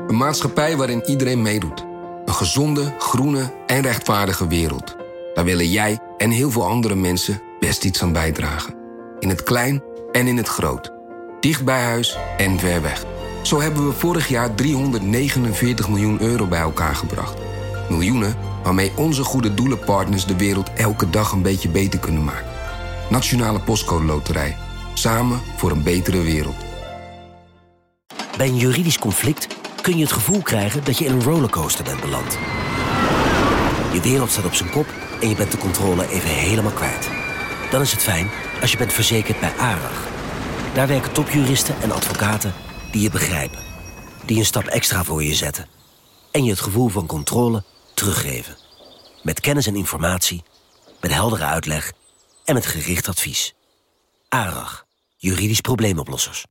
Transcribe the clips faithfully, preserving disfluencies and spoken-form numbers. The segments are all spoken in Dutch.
Een maatschappij waarin iedereen meedoet. Een gezonde, groene en rechtvaardige wereld. Daar willen jij en heel veel andere mensen best iets aan bijdragen. In het klein en in het groot. Dicht bij huis en ver weg. Zo hebben we vorig jaar driehonderdnegenenveertig miljoen euro bij elkaar gebracht. Miljoenen waarmee onze goede doelenpartners de wereld elke dag een beetje beter kunnen maken. Nationale Postcode Loterij. Samen voor een betere wereld. Bij een juridisch conflict kun je het gevoel krijgen dat je in een rollercoaster bent beland. Je wereld staat op zijn kop en je bent de controle even helemaal kwijt. Dan is het fijn als je bent verzekerd bij ARAG. Daar werken topjuristen en advocaten die je begrijpen. Die een stap extra voor je zetten. En je het gevoel van controle teruggeven. Met kennis en informatie, met heldere uitleg en met gericht advies. ARAG, juridisch probleemoplossers.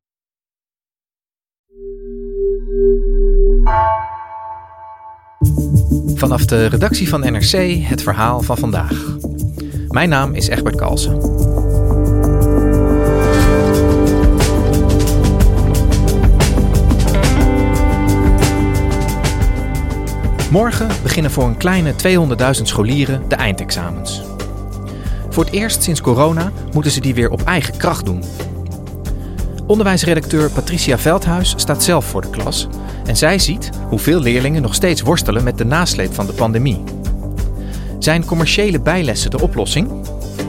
Vanaf de redactie van N R C het verhaal van vandaag. Mijn naam is Egbert Kalsen. Morgen beginnen voor een kleine tweehonderdduizend scholieren de eindexamens. Voor het eerst sinds corona moeten ze die weer op eigen kracht doen. Onderwijsredacteur Patricia Veldhuis staat zelf voor de klas en zij ziet hoe veel leerlingen nog steeds worstelen met de nasleep van de pandemie. Zijn commerciële bijlessen de oplossing?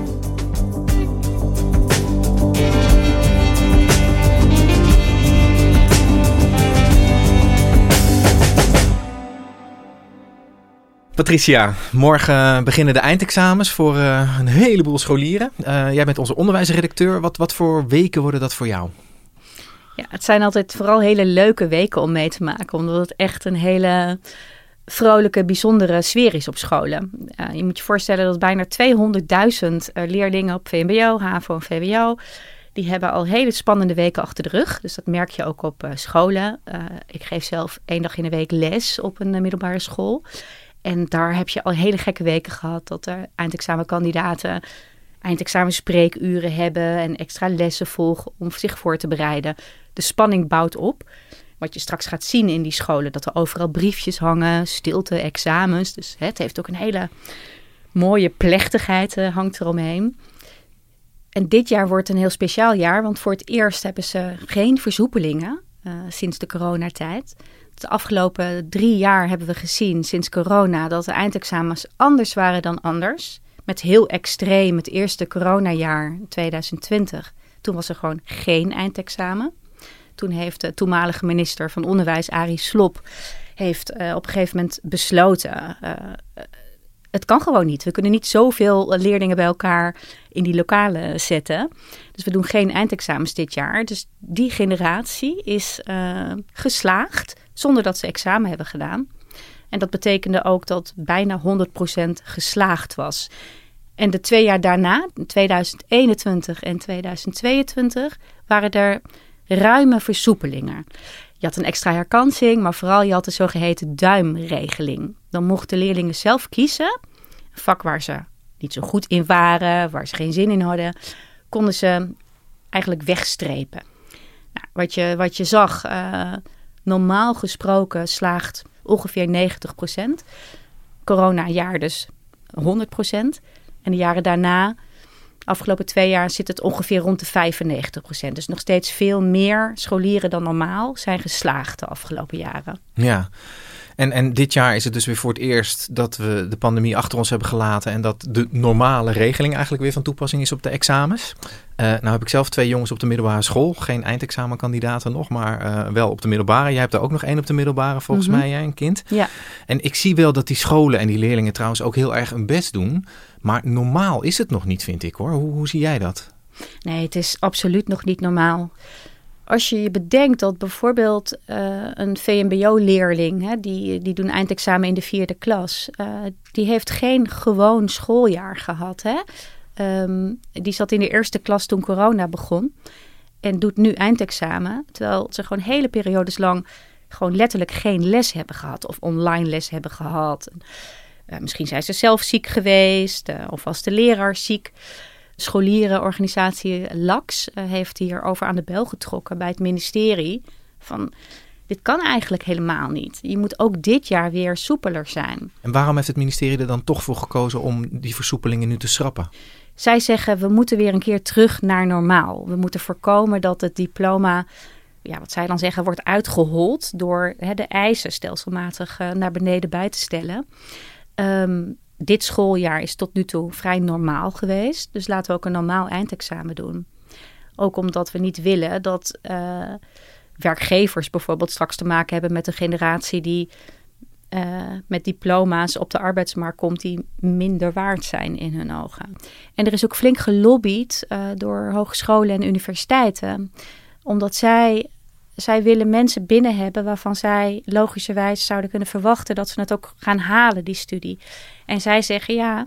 Patricia, morgen beginnen de eindexamens voor uh, een heleboel scholieren. Uh, jij bent onze onderwijsredacteur. Wat, wat voor weken worden dat voor jou? Ja, het zijn altijd vooral hele leuke weken om mee te maken. Omdat het echt een hele vrolijke, bijzondere sfeer is op scholen. Uh, je moet je voorstellen dat bijna tweehonderdduizend uh, leerlingen op V M B O, H A V O en V W O... die hebben al hele spannende weken achter de rug. Dus dat merk je ook op uh, scholen. Uh, ik geef zelf één dag in de week les op een uh, middelbare school. En daar heb je al hele gekke weken gehad dat er eindexamenkandidaten eindexamenspreekuren hebben en extra lessen volgen om zich voor te bereiden. De spanning bouwt op. Wat je straks gaat zien in die scholen, dat er overal briefjes hangen, stilte, examens. Dus hè, het heeft ook een hele mooie plechtigheid uh, hangt eromheen. En dit jaar wordt een heel speciaal jaar, want voor het eerst hebben ze geen versoepelingen uh, sinds de coronatijd. De afgelopen drie jaar hebben we gezien sinds corona dat de eindexamens anders waren dan anders. Met heel extreem het eerste coronajaar tweeduizend twintig. Toen was er gewoon geen eindexamen. Toen heeft de toenmalige minister van Onderwijs, Arie Slob, heeft uh, op een gegeven moment besloten, Uh, het kan gewoon niet. We kunnen niet zoveel leerlingen bij elkaar in die lokalen zetten. Dus we doen geen eindexamens dit jaar. Dus die generatie is uh, geslaagd zonder dat ze examen hebben gedaan. En dat betekende ook dat bijna honderd procent geslaagd was. En de twee jaar daarna, tweeduizend eenentwintig en tweeduizend tweeëntwintig, waren er ruime versoepelingen. Je had een extra herkansing, maar vooral je had de zogeheten duimregeling. Dan mochten leerlingen zelf kiezen, een vak waar ze niet zo goed in waren, waar ze geen zin in hadden, konden ze eigenlijk wegstrepen. Nou, wat je, wat je zag, uh, normaal gesproken slaagt ongeveer negentig procent. Corona-jaar dus honderd procent. En de jaren daarna, afgelopen twee jaar, zit het ongeveer rond de vijfennegentig procent. Dus nog steeds veel meer scholieren dan normaal zijn geslaagd de afgelopen jaren. Ja, en, en dit jaar is het dus weer voor het eerst dat we de pandemie achter ons hebben gelaten en dat de normale regeling eigenlijk weer van toepassing is op de examens. Uh, nou heb ik zelf twee jongens op de middelbare school, geen eindexamenkandidaten nog, maar uh, wel op de middelbare. Jij hebt er ook nog één op de middelbare volgens mm-hmm. mij, jij, een kind. Ja. En ik zie wel dat die scholen en die leerlingen trouwens ook heel erg hun best doen, maar normaal is het nog niet, vind ik hoor. Hoe, hoe zie jij dat? Nee, het is absoluut nog niet normaal. Als je je bedenkt dat bijvoorbeeld uh, een V M B O-leerling, hè, die, die doen eindexamen in de vierde klas, uh, die heeft geen gewoon schooljaar gehad. Hè? Um, die zat in de eerste klas toen corona begon en doet nu eindexamen, terwijl ze gewoon hele periodes lang gewoon letterlijk geen les hebben gehad of online les hebben gehad. Uh, misschien zijn ze zelf ziek geweest uh, of was de leraar ziek. Scholierenorganisatie L A X uh, heeft hierover aan de bel getrokken bij het ministerie. Van, dit kan eigenlijk helemaal niet. Je moet ook dit jaar weer soepeler zijn. En waarom heeft het ministerie er dan toch voor gekozen om die versoepelingen nu te schrappen? Zij zeggen, we moeten weer een keer terug naar normaal. We moeten voorkomen dat het diploma, ja, wat zij dan zeggen, wordt uitgehold door hè, de eisen stelselmatig uh, naar beneden bij te stellen. Um, dit schooljaar is tot nu toe vrij normaal geweest. Dus laten we ook een normaal eindexamen doen. Ook omdat we niet willen dat uh, werkgevers bijvoorbeeld straks te maken hebben met een generatie die uh, met diploma's op de arbeidsmarkt komt die minder waard zijn in hun ogen. En er is ook flink gelobbyd uh, door hogescholen en universiteiten, omdat zij, zij willen mensen binnen hebben waarvan zij logischerwijs zouden kunnen verwachten dat ze het ook gaan halen, die studie. En zij zeggen ja,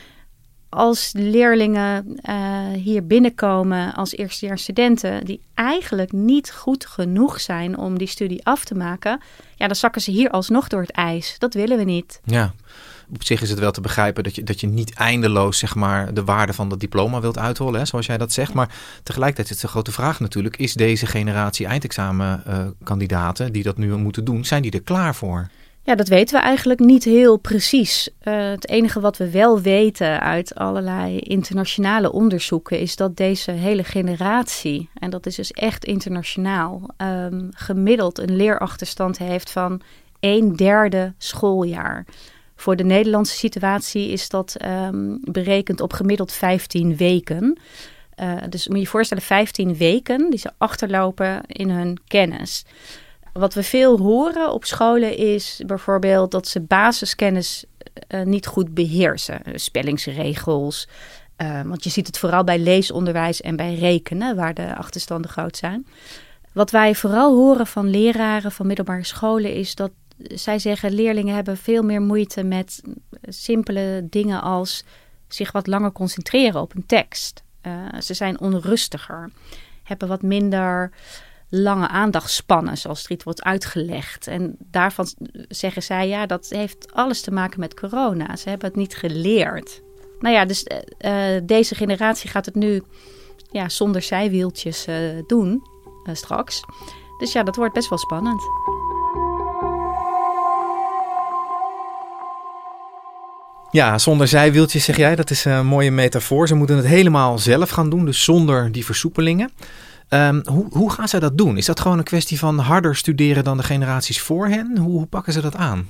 als leerlingen uh, hier binnenkomen als eerstejaarsstudenten die eigenlijk niet goed genoeg zijn om die studie af te maken, ja, dan zakken ze hier alsnog door het ijs. Dat willen we niet. Ja, op zich is het wel te begrijpen dat je, dat je niet eindeloos zeg maar, de waarde van dat diploma wilt uithollen, hè, zoals jij dat zegt. Maar tegelijkertijd is de grote vraag natuurlijk, is deze generatie eindexamenkandidaten uh, die dat nu moeten doen, zijn die er klaar voor? Ja, dat weten we eigenlijk niet heel precies. Uh, het enige wat we wel weten uit allerlei internationale onderzoeken is dat deze hele generatie, en dat is dus echt internationaal, um, gemiddeld een leerachterstand heeft van een derde schooljaar. Voor de Nederlandse situatie is dat um, berekend op gemiddeld vijftien weken. Uh, dus moet je je voorstellen, vijftien weken die ze achterlopen in hun kennis. Wat we veel horen op scholen is bijvoorbeeld dat ze basiskennis uh, niet goed beheersen. Spellingsregels. Uh, want je ziet het vooral bij leesonderwijs en bij rekenen, waar de achterstanden groot zijn. Wat wij vooral horen van leraren van middelbare scholen is dat zij zeggen, leerlingen hebben veel meer moeite met simpele dingen als zich wat langer concentreren op een tekst. Uh, ze zijn onrustiger, hebben wat minder lange aandachtspannen, zoals er iets wordt uitgelegd. En daarvan zeggen zij, ja, dat heeft alles te maken met corona. Ze hebben het niet geleerd. Nou ja, dus uh, deze generatie gaat het nu ja, zonder zijwieltjes uh, doen uh, straks. Dus ja, dat wordt best wel spannend. Ja, zonder zijwieltjes zeg jij, dat is een mooie metafoor. Ze moeten het helemaal zelf gaan doen, dus zonder die versoepelingen. Um, hoe, hoe gaan zij dat doen? Is dat gewoon een kwestie van harder studeren dan de generaties voor hen? Hoe, hoe pakken ze dat aan?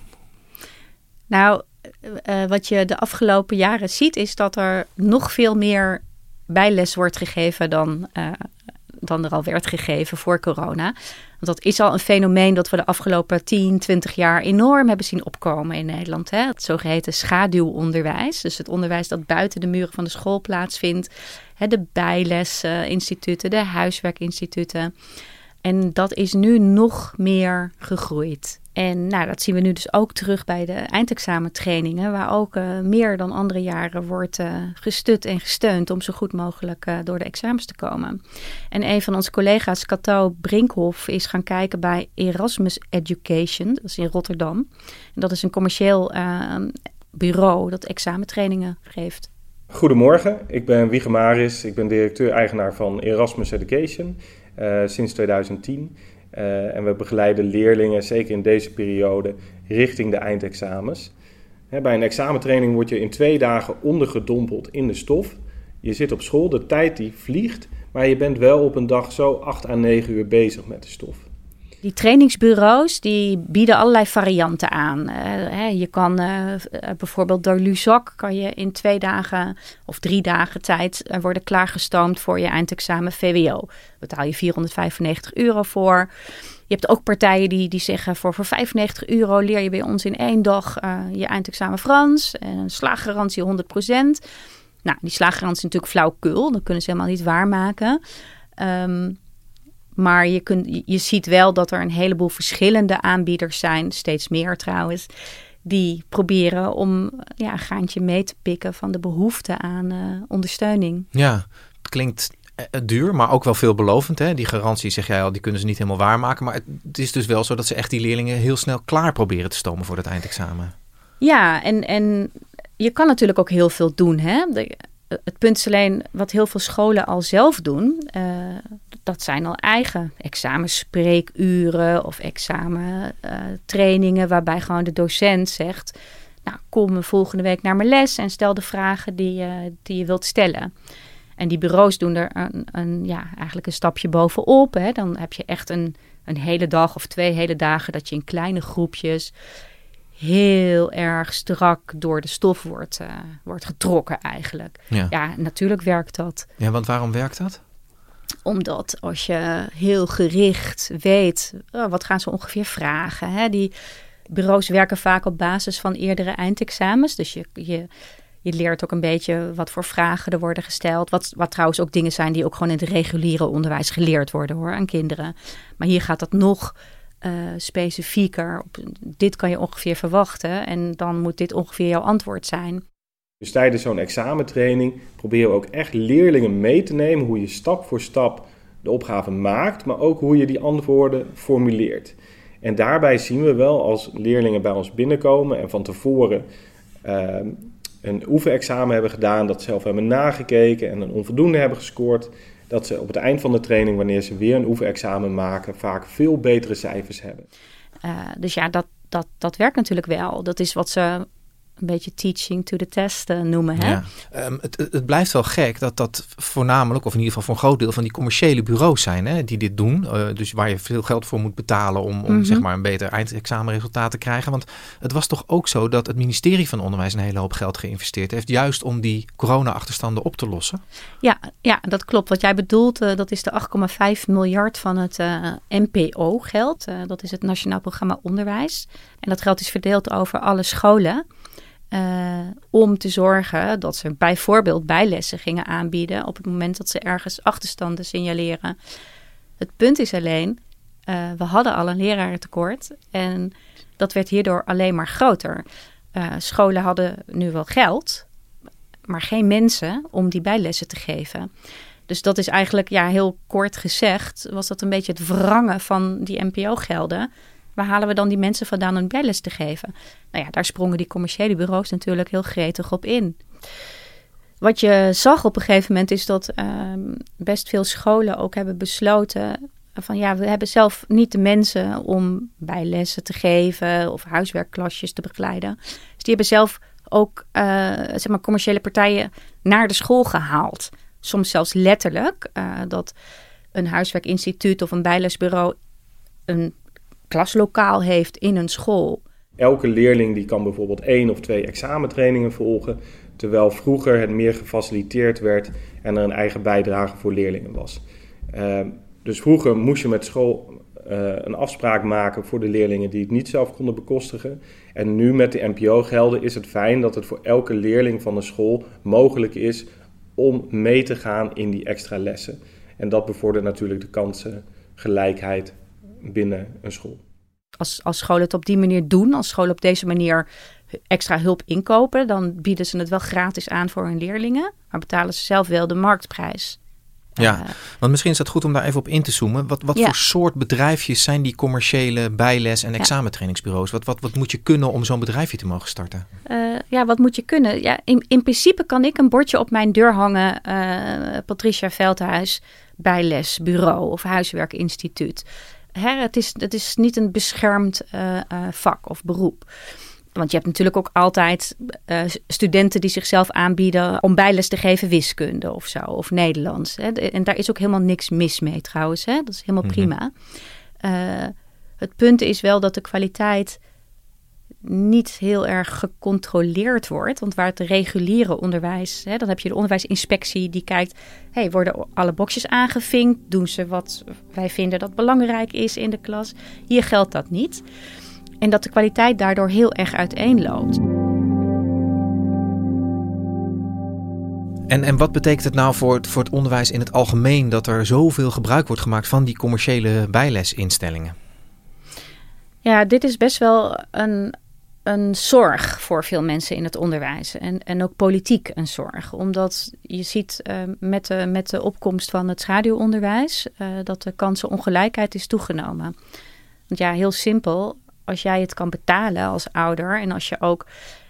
Nou, uh, wat je de afgelopen jaren ziet is dat er nog veel meer bijles wordt gegeven dan, uh, dan er al werd gegeven voor corona. Want dat is al een fenomeen dat we de afgelopen tien, twintig jaar enorm hebben zien opkomen in Nederland. Hè? Het zogeheten schaduwonderwijs. Dus het onderwijs dat buiten de muren van de school plaatsvindt. Hè, de bijlesinstituten, de huiswerkinstituten. En dat is nu nog meer gegroeid. En nou, dat zien we nu dus ook terug bij de eindexamentrainingen, waar ook uh, meer dan andere jaren wordt uh, gestut en gesteund om zo goed mogelijk uh, door de examens te komen. En een van onze collega's, Cato Brinkhoff, is gaan kijken bij Erasmus Education, dat is in Rotterdam. En dat is een commercieel uh, bureau dat examentrainingen geeft. Goedemorgen, ik ben Wiege Maris, ik ben directeur-eigenaar van Erasmus Education uh, sinds tweeduizend tien. Uh, en we begeleiden leerlingen, zeker in deze periode, richting de eindexamens. He, bij een examentraining word je in twee dagen ondergedompeld in de stof. Je zit op school, de tijd die vliegt, maar je bent wel op een dag zo acht à negen uur bezig met de stof. Die trainingsbureaus die bieden allerlei varianten aan. Uh, hè, je kan uh, bijvoorbeeld door Luzak kan je in twee dagen of drie dagen tijd uh, worden klaargestoomd voor je eindexamen V W O. Daar betaal je vierhonderdvijfennegentig euro voor. Je hebt ook partijen die, die zeggen voor, voor vijfennegentig euro leer je bij ons in één dag uh, je eindexamen Frans. En een slaaggarantie honderd procent. Nou, die slaaggarantie is natuurlijk flauwekul. Dat kunnen ze helemaal niet waarmaken. Um, Maar je, kunt, je ziet wel dat er een heleboel verschillende aanbieders zijn, steeds meer trouwens, die proberen om ja, een gaantje mee te pikken van de behoefte aan uh, ondersteuning. Ja, het klinkt uh, duur, maar ook wel veelbelovend. Hè? Die garantie, zeg jij al, die kunnen ze niet helemaal waarmaken. Maar het is dus wel zo dat ze echt die leerlingen heel snel klaar proberen te stomen voor het eindexamen. Ja, en, en je kan natuurlijk ook heel veel doen. Hè? De, het punt is alleen wat heel veel scholen al zelf doen. Uh, dat zijn al eigen examenspreekuren of examentrainingen uh, waarbij gewoon de docent zegt, nou, kom volgende week naar mijn les en stel de vragen die, uh, die je wilt stellen. En die bureaus doen er een, een, ja, eigenlijk een stapje bovenop. Hè. Dan heb je echt een, een hele dag of twee hele dagen dat je in kleine groepjes heel erg strak door de stof wordt, uh, wordt getrokken eigenlijk. Ja. ja, natuurlijk werkt dat. Ja, want waarom werkt dat? Omdat als je heel gericht weet, oh, wat gaan ze ongeveer vragen. Hè? Die bureaus werken vaak op basis van eerdere eindexamens. Dus je, je, je leert ook een beetje wat voor vragen er worden gesteld. Wat, wat trouwens ook dingen zijn die ook gewoon in het reguliere onderwijs geleerd worden hoor, aan kinderen. Maar hier gaat dat nog Uh, specifieker. Op, dit kan je ongeveer verwachten en dan moet dit ongeveer jouw antwoord zijn. Dus tijdens zo'n examentraining proberen we ook echt leerlingen mee te nemen hoe je stap voor stap de opgave maakt, maar ook hoe je die antwoorden formuleert. En daarbij zien we wel als leerlingen bij ons binnenkomen en van tevoren uh, een oefenexamen hebben gedaan, dat zelf hebben nagekeken en een onvoldoende hebben gescoord, dat ze op het eind van de training, wanneer ze weer een oefenexamen maken, vaak veel betere cijfers hebben. Uh, dus ja, dat, dat, dat werkt natuurlijk wel. Dat is wat ze een beetje teaching to the test uh, noemen. Hè? Ja. Um, het, het blijft wel gek dat dat voornamelijk, of in ieder geval voor een groot deel van die commerciële bureaus zijn, hè, die dit doen. Uh, dus waar je veel geld voor moet betalen om, om mm-hmm. zeg maar een beter eindexamenresultaat te krijgen. Want het was toch ook zo dat het ministerie van Onderwijs een hele hoop geld geïnvesteerd heeft, juist om die corona-achterstanden op te lossen. Ja, ja, dat klopt. Wat jij bedoelt, uh, dat is de acht komma vijf miljard van het uh, N P O-geld. Uh, dat is het Nationaal Programma Onderwijs. En dat geld is verdeeld over alle scholen. Uh, om te zorgen dat ze bijvoorbeeld bijlessen gingen aanbieden op het moment dat ze ergens achterstanden signaleren. Het punt is alleen, uh, we hadden al een lerarentekort en dat werd hierdoor alleen maar groter. Uh, scholen hadden nu wel geld, maar geen mensen om die bijlessen te geven. Dus dat is eigenlijk, ja, heel kort gezegd, was dat een beetje het wrangen van die N P O-gelden. Waar halen we dan die mensen vandaan om bijles te geven? Nou ja, daar sprongen die commerciële bureaus natuurlijk heel gretig op in. Wat je zag op een gegeven moment is dat uh, best veel scholen ook hebben besloten van ja, we hebben zelf niet de mensen om bijlessen te geven of huiswerkklasjes te begeleiden. Dus die hebben zelf ook uh, zeg maar commerciële partijen naar de school gehaald. Soms zelfs letterlijk uh, dat een huiswerkinstituut of een bijlesbureau een klaslokaal heeft in een school. Elke leerling die kan bijvoorbeeld één of twee examentrainingen volgen, terwijl vroeger het meer gefaciliteerd werd en er een eigen bijdrage voor leerlingen was. Uh, dus vroeger moest je met school uh, een afspraak maken voor de leerlingen die het niet zelf konden bekostigen. En nu met de N P O-gelden is het fijn dat het voor elke leerling van de school mogelijk is om mee te gaan in die extra lessen. En dat bevordert natuurlijk de kansengelijkheid binnen een school. Als, als scholen het op die manier doen, als scholen op deze manier extra hulp inkopen, dan bieden ze het wel gratis aan voor hun leerlingen, maar betalen ze zelf wel de marktprijs. Ja, uh, want misschien is het goed om daar even op in te zoomen. Wat, wat ja. voor soort bedrijfjes zijn die commerciële bijles- en examentrainingsbureaus? Wat, wat, wat moet je kunnen om zo'n bedrijfje te mogen starten? Uh, ja, wat moet je kunnen? Ja, in, in principe kan ik een bordje op mijn deur hangen. Uh, Patricia Veldhuis, bijlesbureau of huiswerkinstituut. Hè, het, is, het is niet een beschermd uh, uh, vak of beroep. Want je hebt natuurlijk ook altijd uh, studenten die zichzelf aanbieden om bijles te geven wiskunde of zo, of Nederlands. Hè. En daar is ook helemaal niks mis mee trouwens. Hè. Dat is helemaal mm-hmm. prima. Uh, het punt is wel dat de kwaliteit niet heel erg gecontroleerd wordt. Want waar het reguliere onderwijs, hè, dan heb je de onderwijsinspectie die kijkt, hey, worden alle boxjes aangevinkt? Doen ze wat wij vinden dat belangrijk is in de klas? Hier geldt dat niet. En dat de kwaliteit daardoor heel erg uiteenloopt. En, en wat betekent het nou voor het, voor het onderwijs in het algemeen dat er zoveel gebruik wordt gemaakt van die commerciële bijlesinstellingen? Ja, dit is best wel een, een zorg voor veel mensen in het onderwijs. En, en ook politiek een zorg. Omdat je ziet uh, met, de, met de opkomst van het schaduwonderwijs uh, dat de kansenongelijkheid is toegenomen. Want ja, heel simpel. Als jij het kan betalen als ouder en als je ook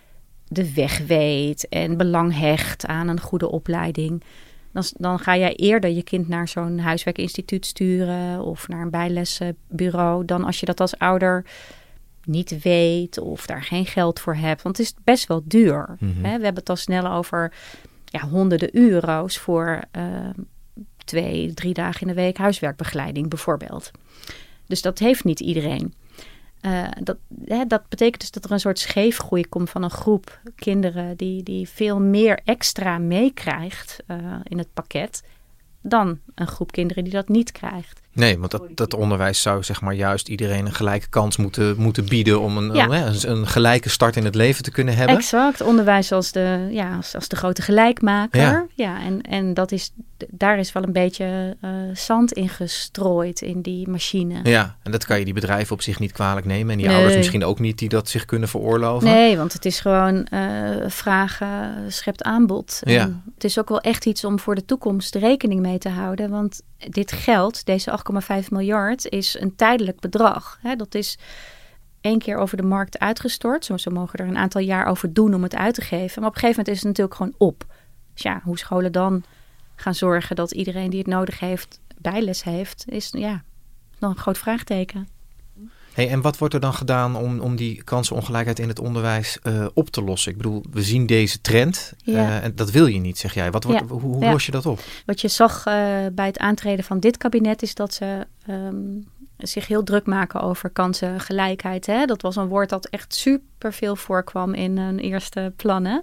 de weg weet en belang hecht aan een goede opleiding, dan, dan ga jij eerder je kind naar zo'n huiswerkinstituut sturen of naar een bijlesbureau dan als je dat als ouder niet weet of daar geen geld voor hebt. Want het is best wel duur. Mm-hmm. Hè? We hebben het al snel over ja, honderden euro's voor uh, twee, drie dagen in de week huiswerkbegeleiding bijvoorbeeld. Dus dat heeft niet iedereen. Uh, dat, hè, dat betekent dus dat er een soort scheefgroei komt van een groep kinderen die, die veel meer extra meekrijgt uh, in het pakket dan een groep kinderen die dat niet krijgt. Nee, want dat, dat onderwijs zou zeg maar juist iedereen een gelijke kans moeten, moeten bieden om een, ja. een, een gelijke start in het leven te kunnen hebben. Exact, onderwijs als de, ja, als, als de grote gelijkmaker. Ja, ja en, en dat is, daar is wel een beetje uh, zand in gestrooid in die machine. Ja, en dat kan je die bedrijven op zich niet kwalijk nemen. En die nee. ouders misschien ook niet die dat zich kunnen veroorloven. Nee, want het is gewoon uh, vragen schept aanbod. Ja. En het is ook wel echt iets om voor de toekomst rekening mee te houden. Want dit geld, deze acht komma vijf miljard, is een tijdelijk bedrag. Hè, dat is één keer over de markt uitgestort. Zo, zo mogen er een aantal jaar over doen om het uit te geven. Maar op een gegeven moment is het natuurlijk gewoon op. Dus ja, hoe scholen dan gaan zorgen dat iedereen die het nodig heeft bijles heeft, is ja, nog een groot vraagteken. Hey, en wat wordt er dan gedaan om, om die kansenongelijkheid in het onderwijs uh, op te lossen? Ik bedoel, we zien deze trend Ja. uh, en dat wil je niet, zeg jij. Wat wordt, Ja. Hoe, hoe Ja. los je dat op? Wat je zag uh, bij het aantreden van dit kabinet is dat ze um, zich heel druk maken over kansengelijkheid. Hè? Dat was een woord dat echt super veel voorkwam in hun eerste plannen.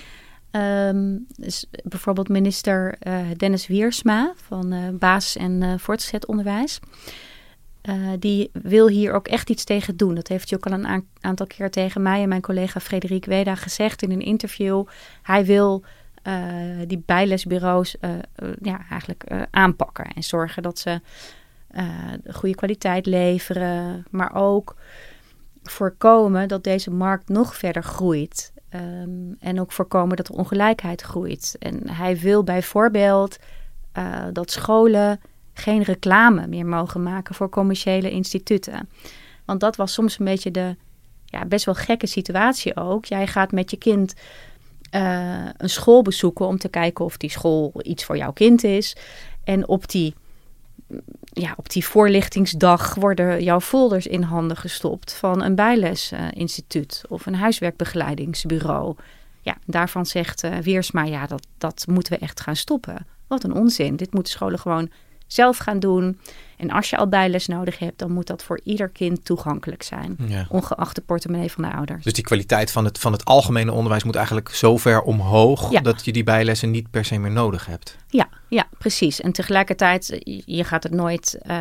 Um, dus bijvoorbeeld minister uh, Dennis Wiersma van uh, basis- en uh, voortgezet onderwijs. Uh, die wil hier ook echt iets tegen doen. Dat heeft hij ook al een a- aantal keer tegen mij en mijn collega Frederik Weda gezegd in een interview. Hij wil uh, die bijlesbureaus uh, uh, ja, eigenlijk uh, aanpakken en zorgen dat ze uh, goede kwaliteit leveren, maar ook voorkomen dat deze markt nog verder groeit. Um, en ook voorkomen dat er ongelijkheid groeit. En hij wil bijvoorbeeld uh, dat scholen geen reclame meer mogen maken voor commerciële instituten. Want dat was soms een beetje de ja, best wel gekke situatie ook. Jij gaat met je kind uh, een school bezoeken om te kijken of die school iets voor jouw kind is. En op die, ja, op die voorlichtingsdag worden jouw folders in handen gestopt van een bijlesinstituut uh, of een huiswerkbegeleidingsbureau. Ja, daarvan zegt uh, Wiersma, ja, dat, dat moeten we echt gaan stoppen. Wat een onzin. Dit moeten scholen gewoon zelf gaan doen. En als je al bijles nodig hebt, dan moet dat voor ieder kind toegankelijk zijn. Ja. Ongeacht de portemonnee van de ouders. Dus die kwaliteit van het, van het algemene onderwijs moet eigenlijk zo ver omhoog Ja. dat je die bijlessen niet per se meer nodig hebt. Ja, ja, precies. En tegelijkertijd, je gaat het nooit uh,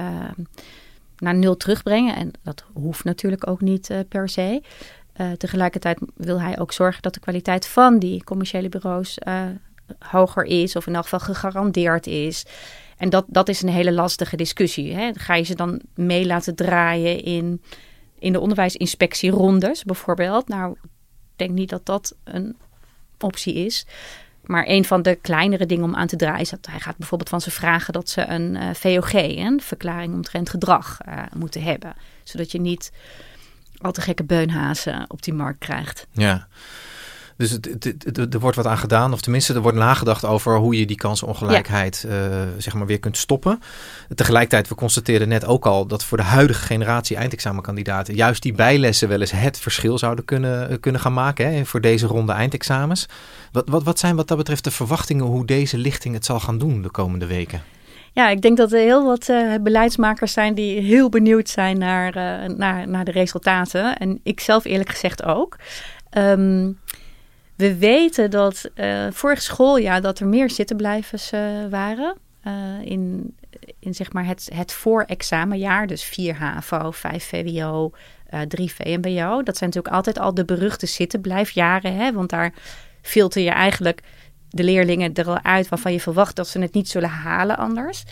naar nul terugbrengen. En dat hoeft natuurlijk ook niet uh, per se. Uh, tegelijkertijd wil hij ook zorgen dat de kwaliteit van die commerciële bureaus uh, hoger is. Of in elk geval gegarandeerd is. En dat, dat is een hele lastige discussie. Hè? Ga je ze dan mee laten draaien in, in de onderwijsinspectierondes bijvoorbeeld? Nou, ik denk niet dat dat een optie is. Maar een van de kleinere dingen om aan te draaien is dat hij gaat bijvoorbeeld van ze vragen dat ze een uh, V O G, een verklaring omtrent gedrag, uh, moeten hebben. Zodat je niet al te gekke beunhazen op die markt krijgt. Ja. Dus het, het, het, er wordt wat aan gedaan, of tenminste er wordt nagedacht over hoe je die kansenongelijkheid ja. uh, zeg maar weer kunt stoppen. Tegelijkertijd, we constateerden net ook al dat voor de huidige generatie eindexamenkandidaten juist die bijlessen wel eens het verschil zouden kunnen, kunnen gaan maken, hè, voor deze ronde eindexamens. Wat, wat, wat zijn wat dat betreft de verwachtingen hoe deze lichting het zal gaan doen de komende weken? Ja, ik denk dat er heel wat uh, beleidsmakers zijn die heel benieuwd zijn naar, uh, naar, naar de resultaten. En ik zelf eerlijk gezegd ook. Um, We weten dat uh, vorig schooljaar dat er meer zittenblijvers uh, waren uh, in, in zeg maar het, het voorexamenjaar. Dus vier H A V O, vijf V W O, uh, drie V M B O. Dat zijn natuurlijk altijd al de beruchte zittenblijfjaren. Hè? Want daar filter je eigenlijk de leerlingen er al uit waarvan je verwacht dat ze het niet zullen halen anders.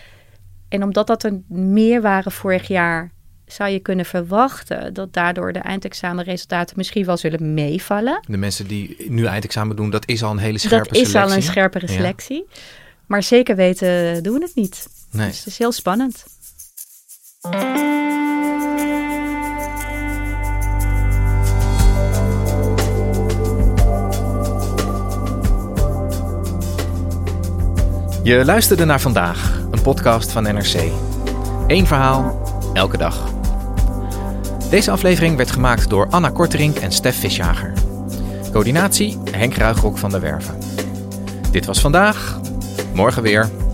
En omdat dat er meer waren vorig jaar, zou je kunnen verwachten dat daardoor de eindexamenresultaten misschien wel zullen meevallen. De mensen die nu eindexamen doen, dat is al een hele scherpe selectie. Dat is selectie. al een scherpere selectie. Ja. Maar zeker weten doen we het niet. Nee. Dus het is heel spannend. Je luisterde naar Vandaag, een podcast van N R C. Eén verhaal, elke dag. Deze aflevering werd gemaakt door Anna Korterink en Stef Visjager. Coördinatie Henk Ruigrok van der Werven. Dit was Vandaag, morgen weer.